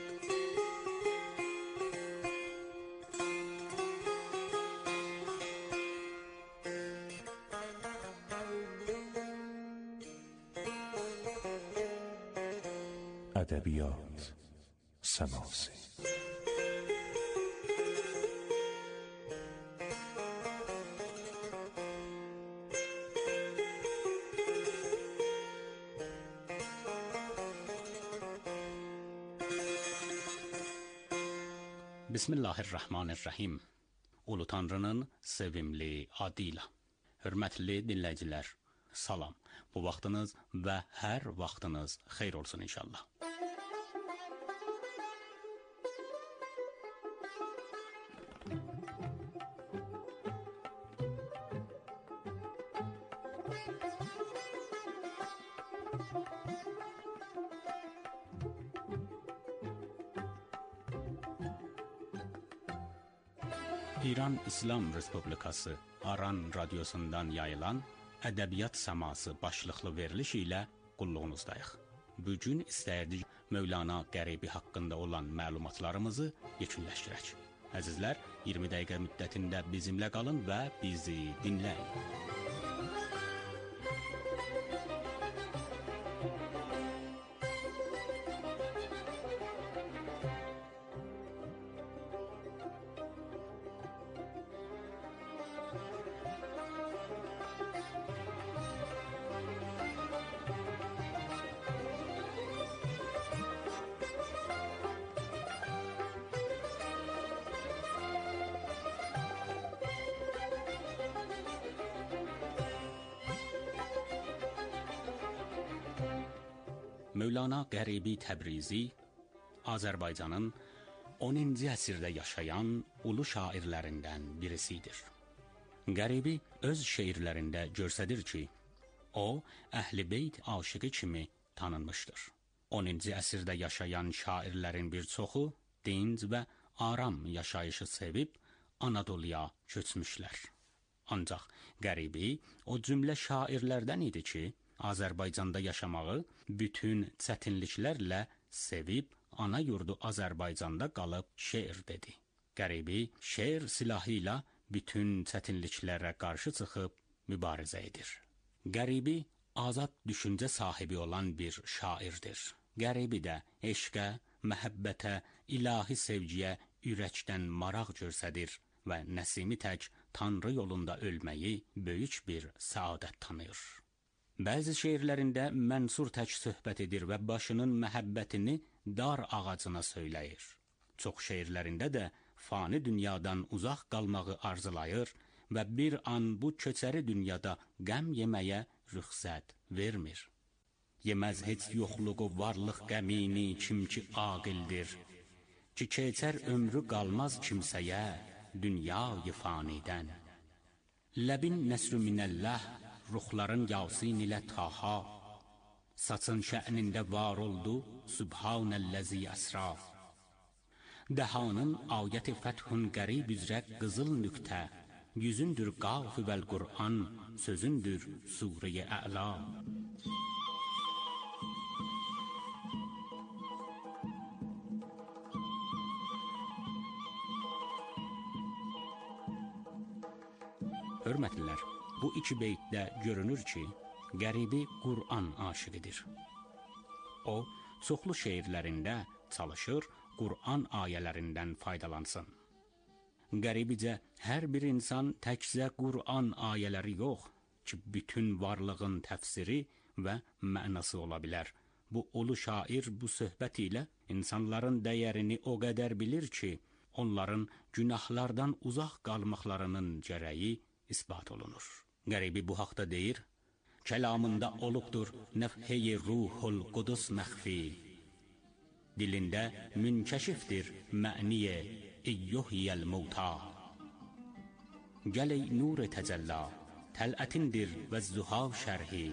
Ədəbiyyat Səması. Bismillahirrahmanirrahim. Ulu Tanrının sevimli adıyla. Hörmətli dinləyicilər, salam. Bu vaxtınız və hər vaxtınız xeyir olsun inşallah. İran İslam Respublikası Aran radyosundan yayılan Ədəbiyyat Səması başlıqlı veriliş ilə qulluğunuzdayıq. Bugün istəyirdik Mövlana Qəribi haqqında olan məlumatlarımızı yekunləşdirək. Əzizlər, 20 dəqiqə müddətində bizimlə qalın və bizi dinləyin. Mövlana Qəribi Təbrizi Azərbaycanın 10-cu əsrdə yaşayan ulu şairlərindən birisidir. Qəribi öz şeirlərində göstərir ki, o, Əhl-i Beyt aşıqı kimi tanınmışdır. 10-cu əsrdə yaşayan şairlərin bir çoxu dinc və aram yaşayışı sevib Anadoluya köçmüşlər. Ancaq Qəribi o cümlə şairlərdən idi ki, Azərbaycanda yaşamağı bütün çətinliklərlə sevib ana yurdu Azərbaycanda qalıb şeir dedi. Qəribi şeir silahı ilə bütün çətinliklərə qarşı çıxıb mübarizə edir. Qəribi azad düşüncə sahibi olan bir şairdir. Qəribi də eşqə, məhəbbətə, ilahi sevgiyə ürəkdən maraq göstərir və Nəsimi tək Tanrı yolunda ölməyi böyük bir səadət tanıyır. Bəzi şeirlərində Mənsur tək söhbət edir və başının məhəbbətini dar ağacına söyləyir. Çox şeirlərində də fani dünyadan uzaq qalmağı arzulayır və bir an bu köçəri dünyada qəm yeməyə rüxsət vermir. Yeməz heç yoxluğu varlıq qəmini kim ki aqildir, ki keçər ömrü qalmaz kimsəyə dünya-i fanidən. Ləbin nəsrü minəlləh, ruhların yasin ilə taha, saçın şə'nində var oldu, Sübhanəlləzi əsraf. Dəhanın ayəti fəthün qərib üzrə qızıl nüqtə, yüzündür qaf-ı vəl Qur'an, sözündür Sure-i Ə'la. Hörmətlilər, bu iki beytdə görünür ki, Qəribi Qur'an aşiqidir. O, çoxlu şeirlərində çalışır, Qur'an ayələrindən faydalansın. Qəribicə, hər bir insan təkcə Qur'an ayələri yox ki, bütün varlığın təfsiri və mənası ola bilər. Bu ulu şair bu söhbət ilə insanların dəyərini o qədər bilir ki, onların günahlardan uzaq qalmaqlarının gərəyi isbat olunur. Qəribi bu haqda deyir, kəlamında olubdur nəfhəyi ruhul qudus məxfi, dilində münkəşifdir məniyə yuhyi el-mauta. Gəl ey nur təcəlla, tələtindir və zuha şərhi.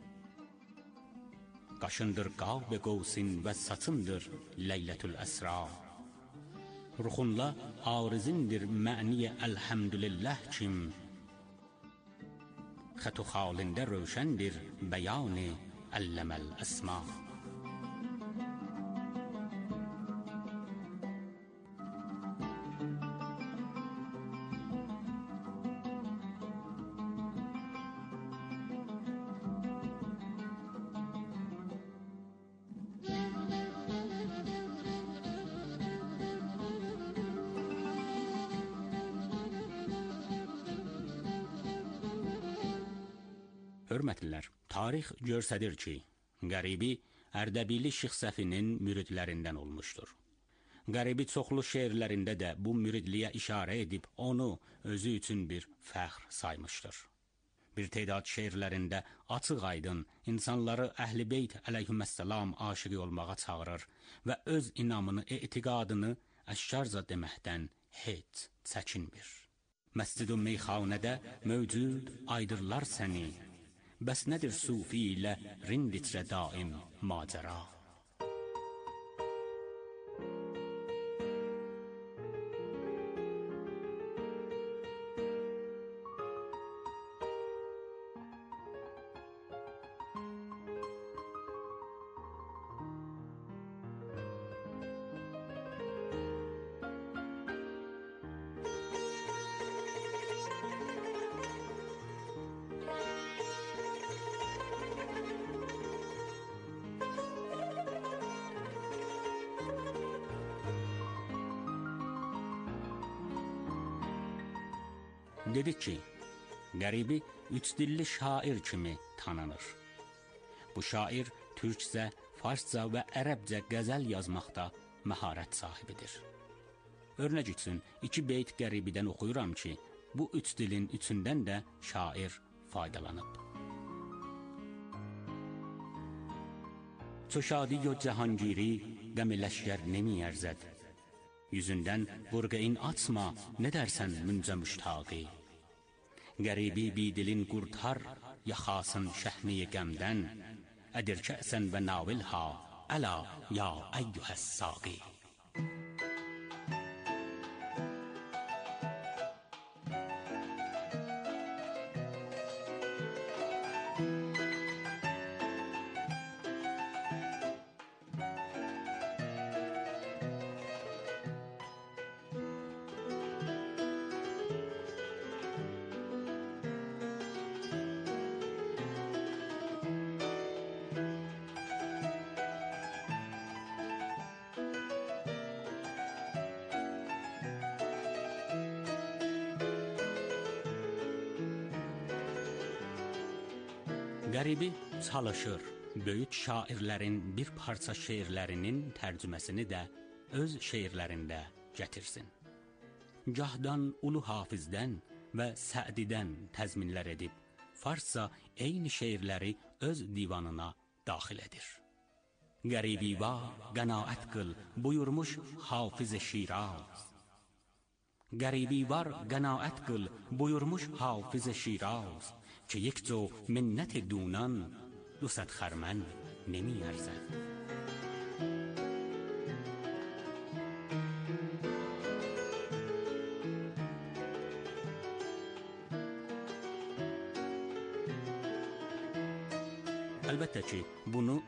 Qaşındır qab qovsin və saçındır leylətül əsra. Ruxunla arizindir məniyə elhamdülillah kim. Xətu xalində rövşəndir bəyanı əlləməl əsma. Hörmətlilər, tarix göstərir ki, Qəribi Ərdəbili Şeyx Səfinin müridlərindən olmuşdur. Qəribi çoxlu şeirlərində də bu müridliyə işarə edib onu özü üçün bir fəxr saymışdır. Bir tədad şeirlərində açıq aydın insanları Əhl-i Beyt əleyhissalam aşiqi olmağa çağırır və öz inamını, etiqadını əşkarca deməkdən heç çəkinmir. Məscid-i meyxanədə mövcud aydırlar səni, bəs nədir sufi ilə rinditrə daim macəra? Dedik ki, Qəribi üç dilli şair kimi tanınır. Bu şair türkcə, farsca və ərəbcə qəzəl yazmaqda məharət sahibidir. Örnək üçün 2 beyt Qəribidən oxuyuram ki, bu üç dilin üçündən də şair faydalanıb. Ço şadi yo cahangiri qəmi ləşkər nemi ərzəd. Yüzündən burqeyn açma, nə dərsən müncə müştaqi. Qəribi bidilin qurtar, yaxasın şəhni qəmdən. Ədir kəsən və navilha, əla ya əyyuhəs saqi. Qəribi çalışır, böyük şairlərin bir parça şeirlərinin tərcüməsini də öz şeirlərində gətirsin. Gahdan Ulu Hafizdən və Sədidən təzminlər edib, farsca eyni şeirləri öz divanına daxil edir. Qəribi va qənaət qıl, buyurmuş Hafiz-i Şiraz. Qəribi var qənaət qıl, buyurmuş Hafiz-i Şiraz. که یک جو منت دونان 200 خرمن نمی ارزد. Əlbəttə ki, bunu